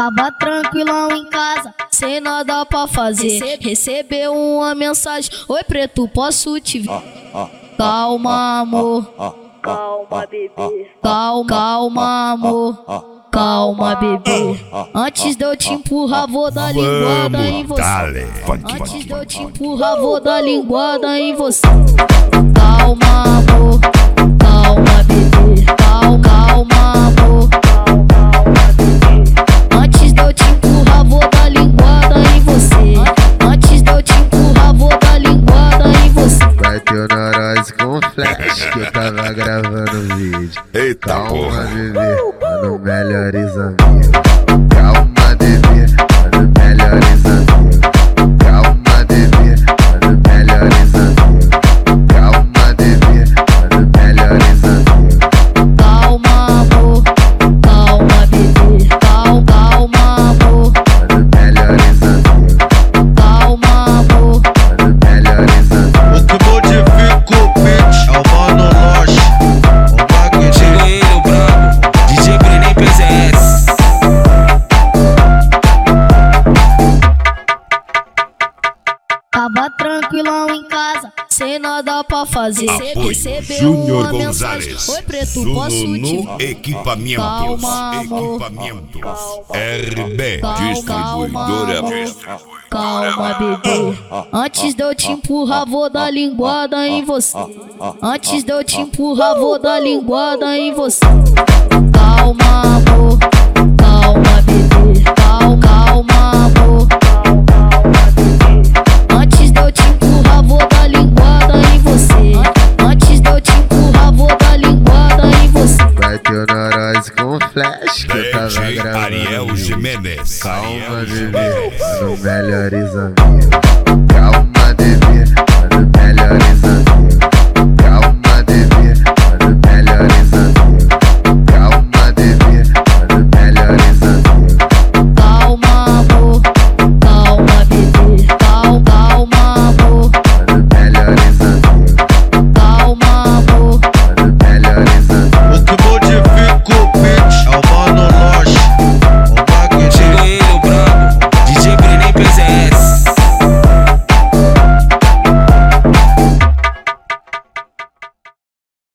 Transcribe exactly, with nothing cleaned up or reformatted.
Tava tranquilão em casa, sem nada pra fazer. Recebeu uma mensagem: oi preto, posso te ver? Calma amor, Calma, bebê. calma, calma amor, calma bebê. Antes de eu te empurrar, vou dar linguada em você. Antes de eu te empurrar, vou dar linguada em você. Calma amor, calma bebê, calma, calma amor. Antes de eu te empurrar, vou dar linguada em você. Antes de eu te empurrar, vou dar linguada em você. Bateu na nós com flash que eu tava gravando o vídeo. Eita Calma, porra. bebê, mano, melhores amigos. Calma, bebê, mano, melhores amigos. Calma, bebê, mano, melhores amigos. Calma, bebê, mano, melhores amigos. Calma amor, calma bebê, calma, calma amor, Mano, melhores amigos. calma amor. Mano, melhores amigos. O que modifica o beat é o Mano Loche, o Magninho. Chegou ele, o brabo, D J Brenem P Z S. Tava tranquilão em casa, sem nada pra fazer. Apoio Recebeu Júnior uma mensagem: Gonzalez. oi preto, posso te Zuno ver? Equipamentos. Calma, amor. Equipamentos. R B Calma, Distribuidora. calma, calma bebê. Antes de eu te empurrar, vou dar linguada em você. Antes de eu te empurrar, vou dar linguada em você. Calma amor, calma bebê, calma, calma amor. Antes de eu te empurrar, vou dar linguada em você. Antes de eu te empurrar, vou dar linguada em você. Bateu na nós com flash que eu tava D J gravando o Ariel vídeo. Jimenez. Calma, Ariel bebê, Jimenez. mano, melhores amigos.